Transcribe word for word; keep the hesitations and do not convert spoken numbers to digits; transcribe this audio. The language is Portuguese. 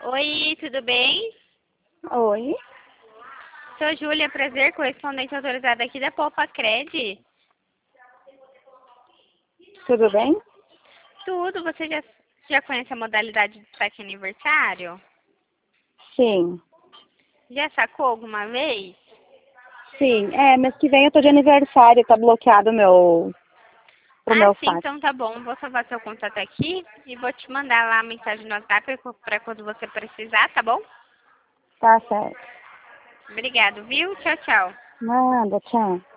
Oi, tudo bem? Oi, Sou Júlia, prazer, correspondente autorizada aqui da Poupa Cred. tudo bem? Tudo, você já, já conhece a modalidade de saque aniversário? Sim, Já sacou alguma vez? sim. É, mês que vem eu tô de aniversário, tá bloqueado o meu, pro Ah, meu sim, saque. então tá bom. Vou salvar seu contato aqui e vou te mandar lá a mensagem no WhatsApp para quando você precisar, tá bom? Tá certo. Obrigado, viu? Tchau, tchau. Nada, tchau.